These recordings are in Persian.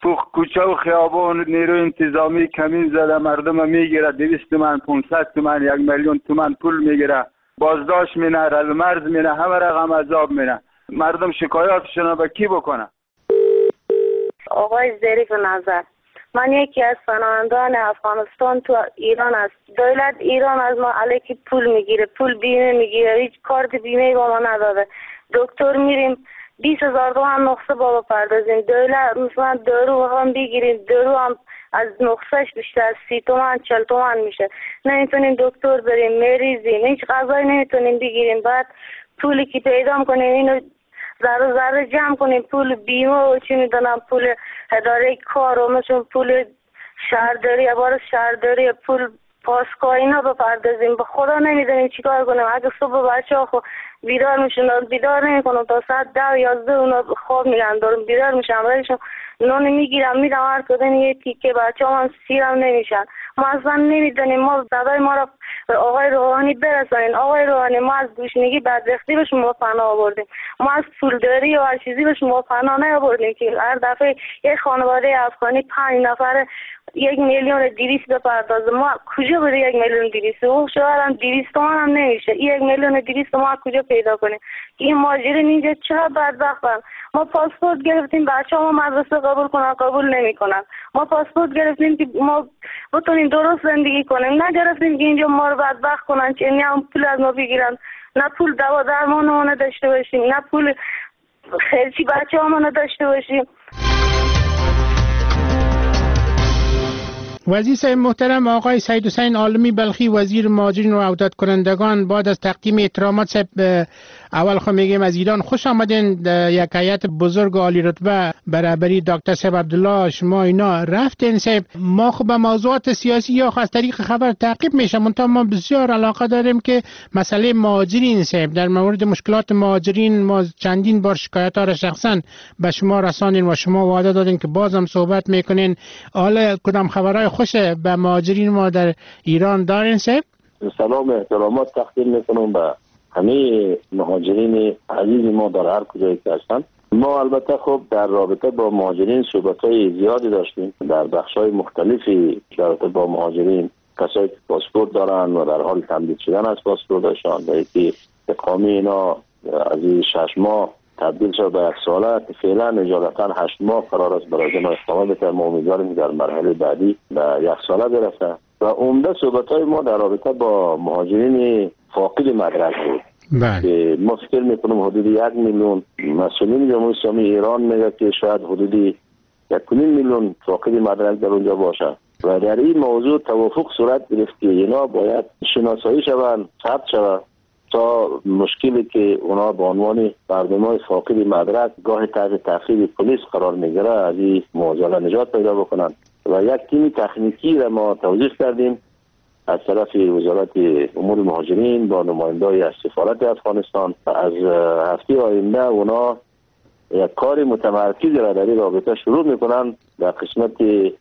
تو کوچه و خیابان نیروی انتظامی کمین زده مردم میگیره 200 تومن 500 تومن 1 میلیون تومن پول میگیره، بازداشت مینه، رزمرز مینه، همه رقم عذاب مینه. مردم شکایاتشون به کی بکنه؟ آقای ظریف نظر، من یکی از پناهندگان افغانستان تو ایران است. دولت ایران از ما علیکی پول میگیره، پول بیمه میگیره، هیچ کارت بیمه با ما نداده. دکتر میریم 20,000 تومان نقصه با بپردازیم. دولت مثلا دارو هم بگیریم، دارو هم از نقصهش بیشتر از 30 تومان 40 تومان میشه. نمیتونیم دکتر بریم، مریضیم، هیچ غذایی نمیتونیم بگیریم. بعد پولی که پیدا میکنیم اینو ذره ذره جمع کنیم، پول بیمه و چی میدونم، پول اداره کار و مثل پول شهرداری، عبارت شهرداری، پول پاسگاه اینا بپردازیم. به خدا نمیدونیم چیکار کنیم. اگه صبح بچه ها بیدار میشن، بیدار نمیکنم تا ساعت 10 11 اونا خواب میگن دارم بیدار میشم، ولیشون نون میگیرم میدم هر کدوم یه تیکه، بچه هم سیرم نمیشن. ما اصلا نمیدونیم. ما صدای ما را آقای روحانی برسانین. آقای روحانی، ما از گوشنگی بدبختی به شما پناه آوردیم، ما از پولداری و هر چیزی به شما پناه نیاوردیم که هر دفعه یک خانواده افغانی 5 نفر 1,200,000 بپردازه. ما کجا بده 1,200,000؟ او شوهرم 200 تومان هم نمیشه. 1,200,000 ما کجا پیدا کنیم؟ این ماجرین اینجا چرا بدبختن؟ ما پاسپورت گرفتیم بچه ها مدرسه قبول کنن، قبول نمیکنن. ما پاسپورت گرفتیم که ما بتونیم درست زندگی کنیم، نگرفتیم که اینجا ما رو بدبخت کنن، که هم پول از ما بگیرن، نه پول دوا درمانمون داشته باشیم، نه پول خرچی بچه همون داشته باشیم. وزیر صاحب محترم آقای سید حسین عالمی بلخی، وزیر مهاجرین و عودت کنندگان، بعد از تقدیم احترامات صاحب اول خود میگیم از ایران خوش آمدین. یک هیئت بزرگ عالی رتبه برابری دکتر صاحب عبدالله شما اینا رفتین صاحب. ما خب به موضوعات سیاسی یا از طریق خبر تعقیب میشه، منتها ما بسیار علاقه داریم که مسئله مهاجرین صاحب، در مورد مشکلات مهاجرین ما چندین بار شکایت ها را شخصا به شما رساندین و شما وعده دادین که بازم صحبت میکنین. حالا کدام خبرهای خوش به مهاجرین ما در ایران دارین صاحب؟ سلام و احترامات تقدیم میکنم به همه مهاجرین عزیز ما در هر کجایی که هستند. ما البته خب در رابطه با مهاجرین صحبت‌های زیادی داشتیم در بخش‌های مختلفی در رابطه با مهاجرین، کسایی که پاسپورت دارن و در حال تمدید شدن از پاسپورتشان و یکی اقامه اینا از 6 ماه تبدیل شد به 1 ساله که فعلا اجازتا 8 ماه قرار است برای ما اقامه بده. ما امیدواریم در مرحله بعدی به 1 ساله برسه. و عمده صحبت‌های ما در رابطه با مهاجرین فاقد مدرک بود. بله. ما فکر میکنم حدود 1 میلیون، مسئولین جمهوری اسلامی ایران میگه که شاید حدود 1.5 میلیون فاقد مدرک در اونجا باشه و در این موضوع توافق صورت گرفت که اینا باید شناسایی شوند، ثبت شوند تا مشکلی که اونا به عنوان مردمای فاقد مدرک گاه تحت تاخیر پلیس قرار میگیره از این معضل نجات پیدا بکنن. و یک تیم تکنیکی را ما توضیح کردیم از طرف وزارت امور مهاجرین با نماینده‌ای از سفارت افغانستان. از هفته آینده اونا یک کار متمرکز را در این رابطه شروع میکنن در قسمت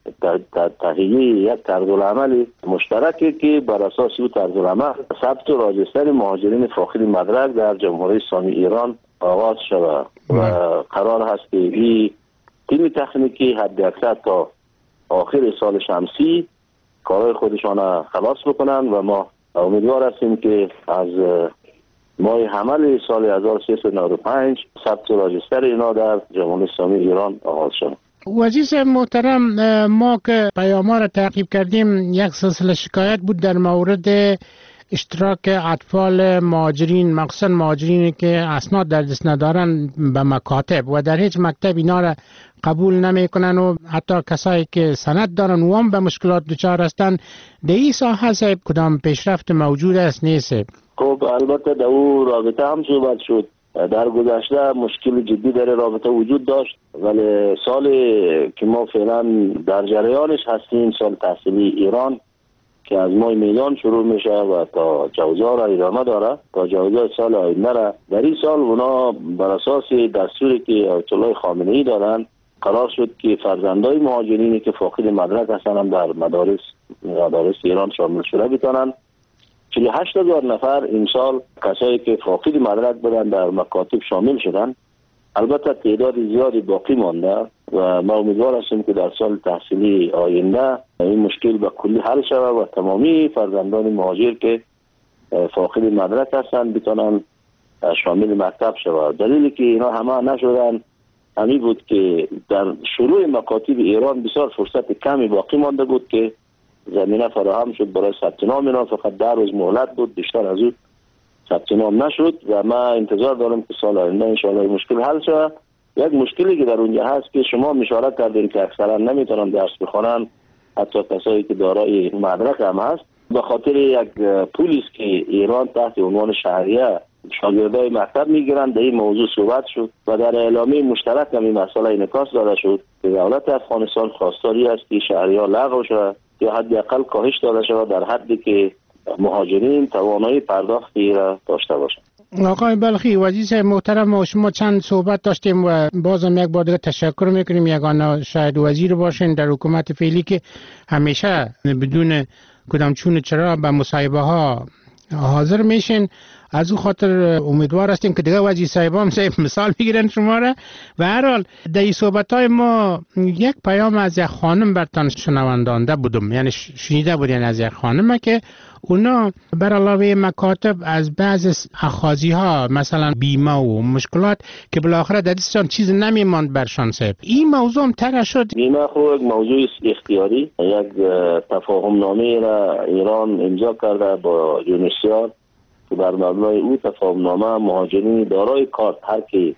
تهیه یک طرزالعمل مشترکی که بر اساس او طرزالعمل ثبت و راجستر مهاجرین فاقد مدرک در جمهوری اسلامی ایران آغاز شود و قرار هست که این تیم تکنیکی حداکثر تا آخر سال شمسی کارهای خودشان خلاص بکنن و ما امیدوار هستیم که از ماه حمل سال 1395 ثبت و راجستر اینا در جمهوری اسلامی ایران آغاز شد. وزیر صاحب محترم، ما که پیام‌ها را تعقیب کردیم یک سلسله شکایت بود در مورد اشتراک اطفال مهاجرین، مخصوصا مهاجرینی که اسناد در دست ندارن به مکاتب و در هیچ مکتب اینا را قبول نمیکنن و حتی کسایی که سند دارن و هم به مشکلات دچار هستند. در این ساحه صاحب کدام پیشرفت موجود است نیست؟ خب البته در اون رابطه هم صحبت شد. در گذشته مشکل جدی در رابطه وجود داشت، ولی سالی که ما فعلا در جریانش هستیم سال تحصیلی ایران که از ماه میلان شروع میشه و تا جوزا را ادامه داره تا جوزا سال آینده را. در این سال اونا بر اساس دستوری که آیت الله خامنه‌ای دارن قرار شد که فرزندای مهاجرینی که فاقد مدرک هستن هم در مدارس ایران شامل شده بتونن. 48,000 نفر این سال کسایی که فاقد مدرک بودن در مکاتب شامل شدن. البته تعداد زیادی باقی مانده و ما امیدوار هستیم که در سال تحصیلی آینده این مشکل به کلی حل شود و تمامی فرزندان مهاجر که فاقد مدرک هستند بتونن شامل مکتب شود. دلیلی که اینا همه نشدن همین بود که در شروع مکاتب ایران بسیار فرصت کمی باقی مانده بود که زمینه فراهم شد برای ثبت نام اینا. فقط 10 روز مهلت بود، بیشتر از اون ثبت نام نشد و ما انتظار دارم که سال آینده ان شاء الله این مشکل حل شود. یک مشکلی که در اونجا هست که شما اشاره کردین که اکثرا نمیتونن درس بخونن، حتی کسایی که دارای مدرک هم هست، به خاطر یک پولی است که ایران تحت عنوان شهریه شاگردای مکتب میگیرند. در این موضوع صحبت شد و در اعلامیه مشترک هم این مسئله انعکاس داده شد که دولت افغانستان خواستاری است که شهریه لغو شود یا حداقل کاهش داده شود در حدی که مهاجرین توانایی پرداختی را داشته باشند. آقای بلخی، وزیر محترم، ما شما چند صحبت داشتیم و بازم یک بار دیگه تشکر میکنیم. یگانه شاید وزیر باشین در حکومت فعلی که همیشه بدون کدام چون چرا به مصاحبه ها حاضر میشین. از او خاطر امیدوار هستیم که دیگه وزیر صاحبام مثال میگیرن شما را. و هر حال در این صحبت های ما یک پیام از یک خانم برتان شنوندانده بودم، یعنی شنیده بودین از یک خانم که اونا بر علاوه مکاتب از بعض اخاذی ها مثلا بیمه و مشکلات که بالاخره در دستشان چیز نمیماند برشان صاحب. این موضوع هم طرح شد. بیمه خود یک موضوع اختیاری، یک تفاهم نامه را ایران امضا کرده با یونیسیار که بر مبنای او تفاهم نامه مهاجرین دارای کارت هر کی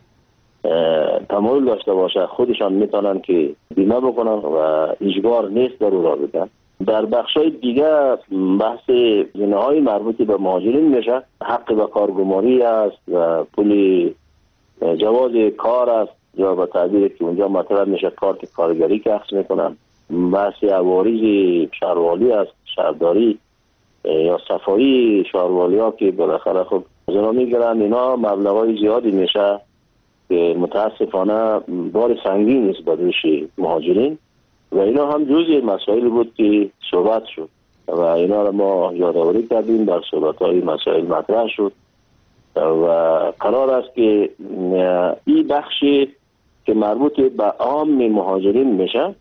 تمایل داشته باشه خودشان میتونن که بیمه بکنن و اجبار نیست در او را بدن. در بخشای دیگه بحث زینه‌های مربوط به مهاجرین میشه، حق به کارگماری است و پول جواز کار است یا به تعبیر که اونجا مطرح میشه کارت کارگری که اخذ میکنن. بحث عوارض شهروالی است، شهرداری یا صفایی شهروالی ها که بالاخره خب زنا میگیرن. اینا مبلغای زیادی میشه که متاسفانه بار سنگین است به دوش مهاجرین و اینا هم جزء مسائل بود که صحبت شد و اینا را ما یادآوری کردیم. در صحبت‌های مسائل مطرح شد و قرار است که این بخشی که مربوط به عام مهاجرین میشه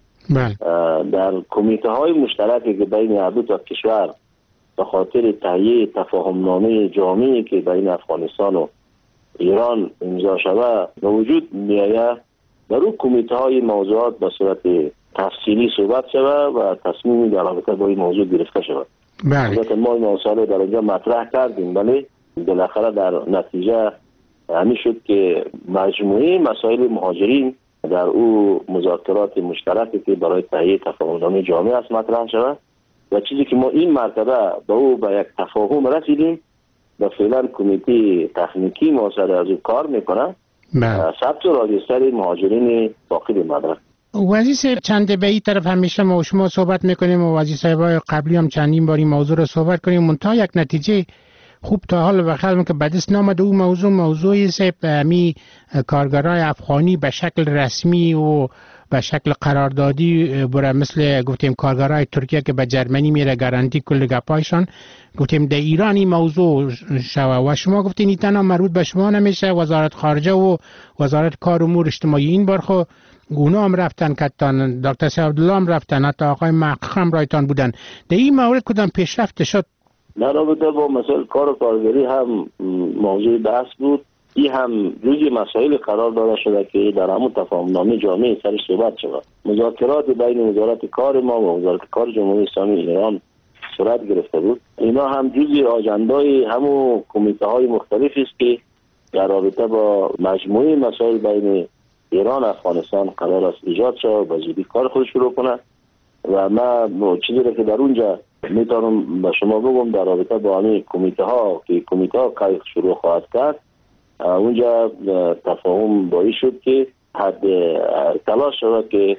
در کمیته های مشترکی که بین هر دو تا کشور به خاطر تهیه تفاهم نامه جامعی که بین افغانستان و ایران امضا شود به وجود میآید، در اون کمیته های موضوعات به صورت تفصیلی صحبت شود و تصمیمی در رابطه با این موضوع گرفته شود. البته ما این مسئله در اونجا مطرح کردیم، ولی بالاخره در نتیجه همین شد که مجموعه مسائل مهاجرین در او مذاکرات مشترکی که برای تهیه تفاهم‌نامه جامع است مطرح شود و چیزی که ما این مرتبه با او به یک تفاهم رسیدیم و فعلا کمیته تکنیکی ما سر از او کار میکنه ثبت و راجستر مهاجرین فاقد مدرک. وزیر صاحب، چند به این طرف همیشه ما و شما صحبت میکنیم و وزیر صاحبای قبلی هم چندین باری موضوع رو صحبت کنیم، منتها یک نتیجه خوب تا حال بخیر که بدست نامده او موضوعی صاحب همی کارگرای افغانی به شکل رسمی و به شکل قراردادی برای مثل گفتیم کارگرای ترکیه که به جرمنی میره گارانتی کل گپایشان گفتیم در ایران این موضوع شوه و شما گفتین این تنها مربوط به شما نمیشه، وزارت خارجه و وزارت کار امور اجتماعی این بار خو اونا هم رفتن کتان، دکتر سید عبدالله هم رفتن، حتی آقای محقق هم رایتان بودن. در این مورد کدام پیشرفت شد؟ در رابطه با مسائل کار و کارگری هم موضوع بحث بود. این هم جزء مسائل قرار داده شده که در همون تفاهم‌نامه جامع سرش صحبت شود. مذاکرات بین وزارت کار ما و وزارت کار جمهوری اسلامی ایران صورت گرفته بود. اینا هم جزء آجندای همون کمیته های مختلف است که در رابطه با مجموعه مسائل بین ایران و افغانستان قرار است ایجاد شود و زودی کار خود شروع کنه و ما چیزی را که در اونجا میتونم به شما بگم در رابطه با همین کمیته ها که کمیته ها کار شروع خواهد کرد، اونجا تفاهم باعث شد که حد تلاش شود که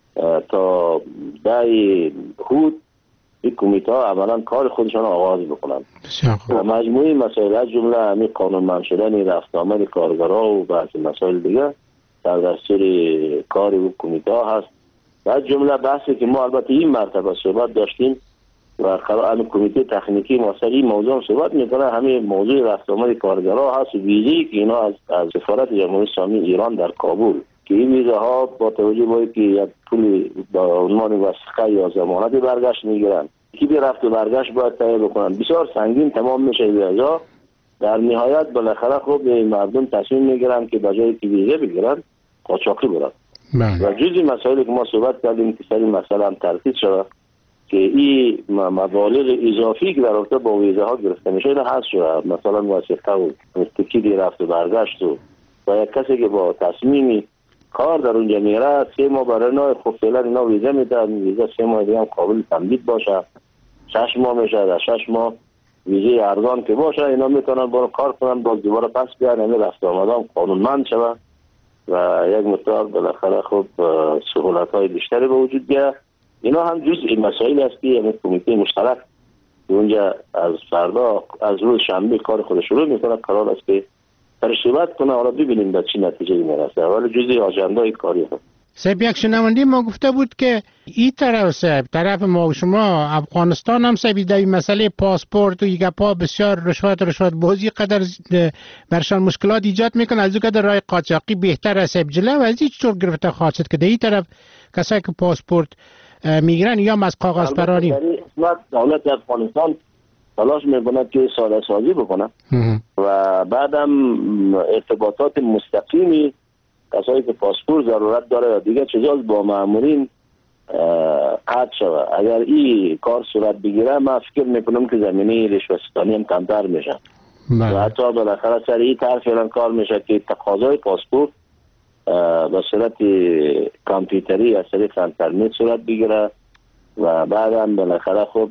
تا دای خود این کمیته ها عملا کار خودشان آغاز بکنند و مجموعی مسائل از جمله همین قانونمند شدن رفت آمد کارگرها و بعضی مسائل دیگه در دستور کار و کمیته ها هست و از جمله بحثی که ما البته این مرتبه صحبت داشتیم و همین کمیته تکنیکی ما سر این موضوع صحبت میکنه، همین موضوع رفت آمد کارگرها هست و ویزی که اینا از سفارت جمهوری اسلامی ایران در کابل که این ویزه ها با توجه به اینکه یک پول با عنوان وثیقه یا ضمانت برگشت میگیرن که به رفت و برگشت باید تهیه بکنن، بسیار سنگین تمام میشه ویزه. در نهایت بالاخره خب مردم تصمیم میگیرن که بجای که ویزه بگیرن قاچاقی برن. و جزی مسائلی که ما صحبت کردیم که سری مسئله هم ترتیب شده که این مبالغ اضافی که در رابطه با ویزه ها گرفته میشه اینا هست شده، مثلا وثیقه و تکیدی رفت و برگشت و یک کسی که با تصمیمی کار در اونجا میره 3 ماه برای اینا خب فعلا اینا ویزه میدن، ویزه 3 ماه دیگه هم قابل تمدید باشه، 6 ماه میشه، در 6 ماه ویزه ارزان که باشه اینا میتونن برای کار کنن، باز دوباره پس بیان، یعنی رفت آمدام قانونمند شود و یک مقدار بالاخره خب سهولت‌های بیشتری به وجود بیاد. اینا هم جزء مسائل است که یعنی کمیته مشترک اونجا از فردا از روز شنبه کار خودش شروع میکنه، قرار است که ترشیبات کنه، حالا ببینیم به چه نتیجه میرسه، ولی جزء اجندای کاری هست. صاحب یک شنونده ما گفته بود که این طرف صاحب طرف ما و شما افغانستان هم صاحب در مسئله پاسپورت و یک پا بسیار رشوت بازی قدر برشان مشکلات ایجاد میکنه، از او قدر رای قاچاقی بهتر است صاحب جلو از این چطور گرفته خواهد شد که در این طرف کسایی که پاسپورت میگیرن یا از کاغذ پرانی دولت افغانستان تلاش میکنه که ساده سازی بکنه و بعدم ارتباطات مستقیمی کسایی که پاسپورت ضرورت داره یا دیگه چیزا با مامورین قطع شود. اگر این کار صورت بگیره من فکر میکنم که زمینه رشوه‌ستانی هم کمتر میشه و حتی بالاخره سر این طرف فعلا کار میشه که تقاضای پاسپورت به صورت کامپیوتری از طریق اینترنت صورت بگیره و بعدم بالاخره خب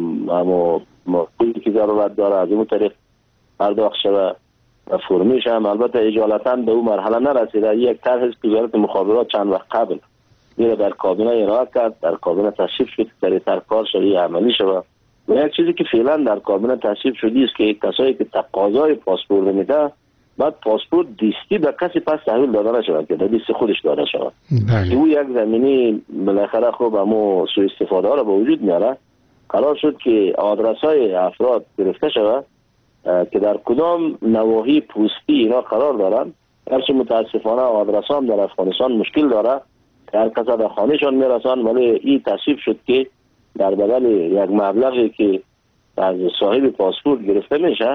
پولی که ضرورت داره از اون طریق پرداخت شود و فرمیش هم البته اجالتا به اون مرحله نرسیده. یک طرح از وزارت مخابرات چند وقت قبل میره در کابینه ارائه کرد، در کابینه تصویب شد، در کار شده عملی شود و یک چیزی که فعلا در کابینه تصویب شده است که کسایی که تقاضای پاسپورت میده بعد پاسپورت دیستی به کسی پس تحویل داده نشود که دیست خودش داده شود. او یک زمینی بالاخره خب همو سوء استفاده ها را به وجود میاره. قرار شد که آدرس های افراد گرفته شود که در کدام نواحی پوستی اینا قرار دارن، هرچی متاسفانه آدرس هم در افغانستان مشکل داره، هر کس در خانهشان میرسن، ولی این تصویب شد که در بدل یک مبلغی که از صاحب پاسپورت گرفته میشه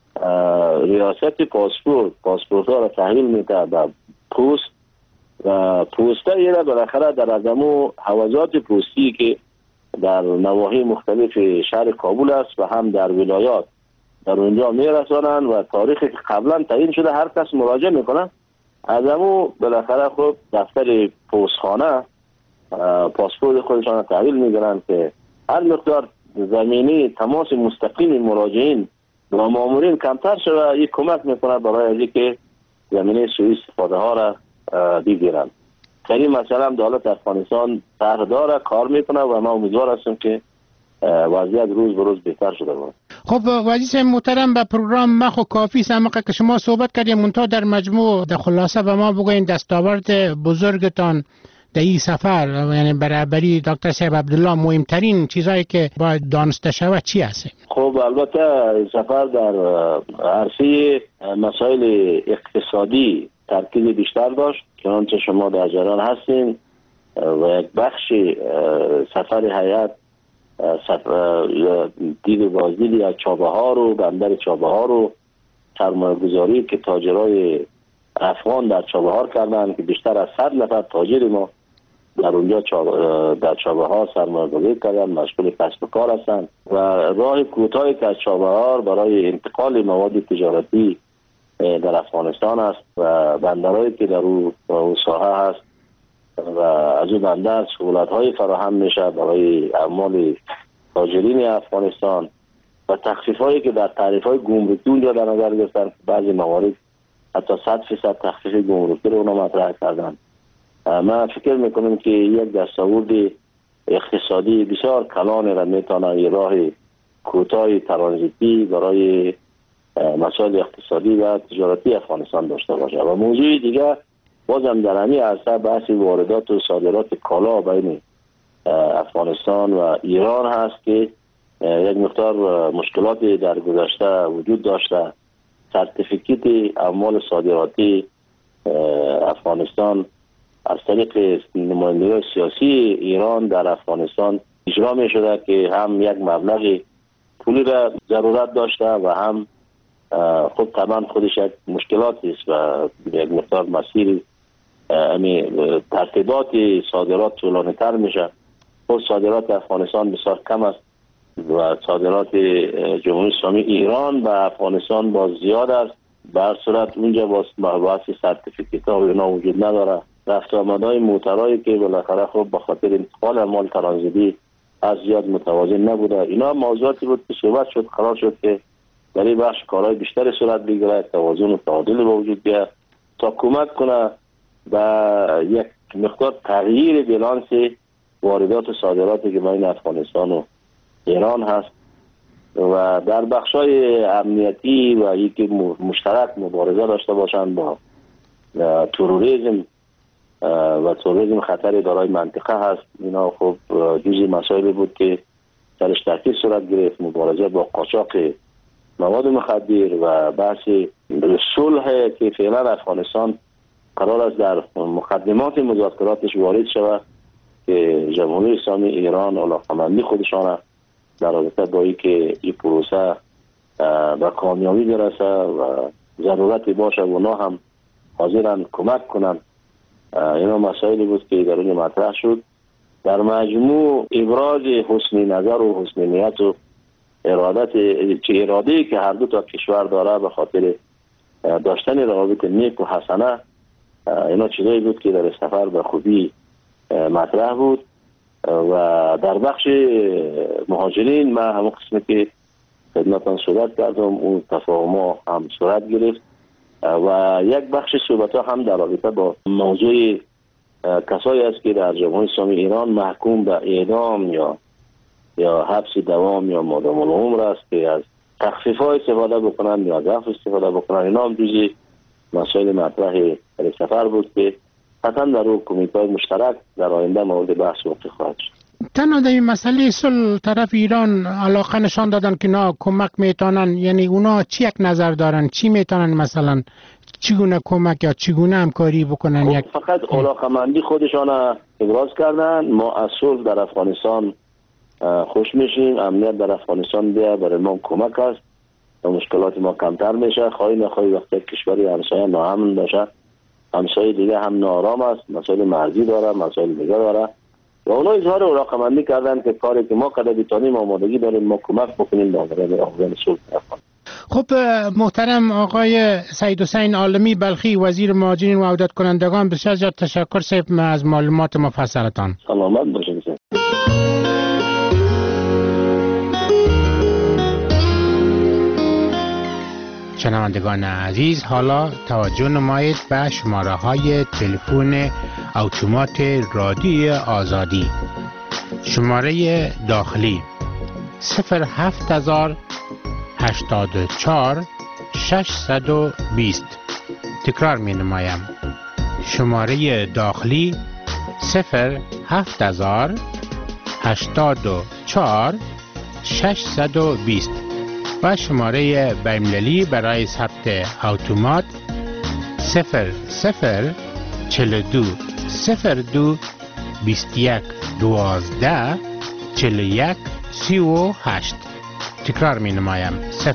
ریاست پاسپورت ها را تحویل میده به پوست و پوسته یه را بالاخره در ازمو حوزات پوستی که در نواحی مختلف شهر کابل است و هم در ولایات در اونجا میرسانن و تاریخی که قبلا تعیین شده هر کس مراجعه میکنه ازمو بالاخره خب دفتر پستخانه پاسپورت خودشان تحویل میگیرن که هر مقدار زمینی تماس مستقیم مراجعین با مامورین کمتر شده، یک کمک میکنه برای از اینکه زمینه سوء استفاده ها را بگیرن. در این مسئله هم دولت افغانستان طرح داره، کار میکنه و ما امیدوار هستیم که وضعیت روز به روز بهتر شده باشه. خب وزیر محترم به پروگرام مخ و کافی سمقه که شما صحبت کردیم منتها در مجموع در خلاصه به ما بگوین دستاورد بزرگتان در این سفر یعنی برابری دکتر صاحب عبدالله مهمترین چیزایی که باید دانسته شود چی هست؟ خب البته سفر در عرصه مسائل اقتصادی ترکیز بیشتر داشت چنانچه شما در جریان هستین و یک بخش سفر هیئت دید بازدید از چابهار و بندر چابهار و سرمایه‌گذاری که تاجرای افغان در چابهار کردن که بیشتر از 100 نفر تاجر ما در اونجا در چابهار سرمایه‌گذاری کردن، مشغول کسب و کار هستند و راه کوتاهی که از چابهار برای انتقال مواد تجارتی در افغانستان است و بندرهایی که در اون ساحه هست و از اون بندر سهولت‌های فراهم میشه برای اعمال تاجرین افغانستان و تخفیف‌هایی که در تعرفه‌های گمرکی اونجا در نظر گرفتن، بعضی موارد حتی 100% تخفیف گمرکی رو اونا مطرح کردن. من فکر میکنم که یک دستاورد اقتصادی بسیار کلان را میتونه یه راه کوتاه ترانزیتی برای مسائل اقتصادی و تجارتی افغانستان داشته باشه. و موضوع دیگه بازم در همین عرصه بحث واردات و صادرات کالا بین افغانستان و ایران هست که یک مقدار مشکلات در گذشته وجود داشته. سرتیفیکیت اعمال صادراتی افغانستان از طریق نمایندگان سیاسی ایران در افغانستان اجرا می شده که هم یک مبلغ پولی را ضرورت داشته و هم خود طبعا خودش یک مشکلاتی است و یک مقدار مسیر ترتیبات صادرات طولانی تر میشه. خود صادرات افغانستان بسیار کم است و صادرات جمهوری اسلامی ایران به افغانستان باز زیاد است. به هر صورت اونجا باز سرتیفیکیت ها و اینا وجود نداره. رفت آمدهای موترهایی که بالاخره خب به خاطر انتقال اموال ترانزیتی از زیاد متوازن نبوده. اینا موضوعاتی بود که صحبت شد، قرار شد که در این بخش کارهای بیشتری صورت بگیره، توازن و تعادل به وجود بیاد تا کمک کنه به یک مقدار تغییر بالانس واردات و صادراتی که بین افغانستان و ایران هست و در بخشای امنیتی و یکی مشترک مبارزه داشته باشند با تروریسم و تروریسم خطری دارای منطقه هست. اینا خب جزئی مسائلی بود که درش تحقیق صورت گرفت. مبارزه با قاچاق مواد مخدر و بحث صلح که فعلا افغانستان قرار است در مقدمات مذاکراتش وارد شود که جمهوری اسلامی ایران علاقمندی خودشان در رابطه با اینکه این پروسه به کامیابی برسه و ضرورتی باشه و اونا هم حاضرن کمک کنن. اینا مسائلی بود که در اون مطرح شد. در مجموع ابراز حسن نظر و حسن نیت و اراده‌ای که هر دو تا کشور داره به خاطر داشتن روابط نیک و حسنه، اینا چیزایی بود که در سفر به خوبی مطرح بود. و در بخش مهاجرین ما همون قسمی که خدمتان صحبت کردم اون تفاهم ها هم صورت گرفت و یک بخش صحبت ها هم در رابطه با موضوع کسایی است که در جمهوری اسلامی ایران محکوم به اعدام یا حبس دوام یا مادام العمر است که از تخفیف ها استفاده بکنن یا از عفو استفاده بکنن. اینا هم جزئی مسائل مطرح در سفر بود که حتما در اون کمیته مشترک در آینده مورد بحث واقع خواهد شد. تنها در این مسئله صلح طرف ایران علاقه نشان دادن که نه کمک میتونن، یعنی اونا چی یک نظر دارن، چی میتونن مثلا چگونه کمک یا چگونه همکاری بکنن؟ فقط علاقمندی خودشان ابراز کردن. ما از صلح در افغانستان خوش میشیم، امنیت در افغانستان بیا برای ما کمک است و مشکلات ما کمتر میشه. خواهی نخواهی وقتی کشوری همسایه ناامن باشه، همسایه دیگه هم ناآرام است، مسائل مرزی داره، مسائل دیگه داره و اونا اظهار علاقمندی کردن که کاری که ما قد بتانیم آمادگی داریم ما کمک بکنیم به افغان صلح. خب محترم آقای سید حسین عالمی بلخی وزیر مهاجرین و عودت کنندگان، بسیار زیاد تشکر صاحب از معلومات مفصلتان. سلامت باشید. شنوندگان عزیز، حالا توجه نمایید به شماره های تلفن اتومات رادیوی آزادی. شماره داخلی 07084 620. تکرار می نمایم. شماره داخلی 07084 620 و شماره بین‌المللی برای ثبت اتومات 0042 02 21 12 41 38. تکرار می نمایم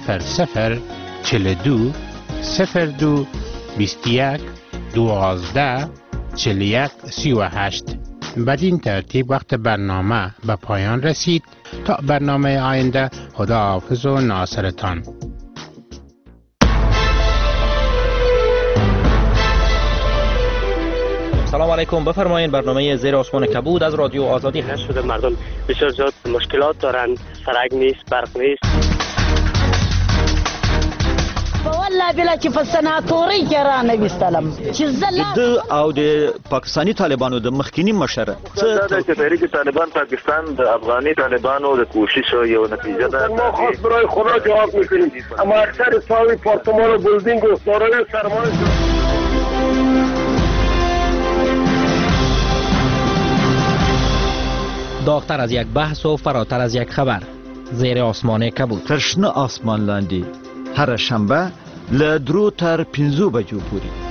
0042 02 21 12 41 38. بدین ترتیب وقت برنامه به پایان رسید. تا برنامه آینده، خداحافظ و ناصرتان. سلام علیکم. بفرمایید. برنامه زیر آسمان کبود از رادیو آزادی هست. شده مردم بسیار زیاد مشکلات دارن، سرک نیست، برق نیست. والله بلا چې په سناتوري کې را نه وستلم چې زلا د او د پاکستاني طالبانو د مخکینی مشر دا چې تحریک طالبان پاکستان د افغاني طالبانو د کوشش یو نتیجه ده. ما خاص برای خدا جواب میکنیم، اما اکثر ساوی پارتمان و بلدینگ و دارای سرمایه داغتر از یک بحث و فراتر از یک خبر. زیر آسمان کبود. ترشنه آسمان لاندی هر شنبه له 3 تر 5 بجو پوری.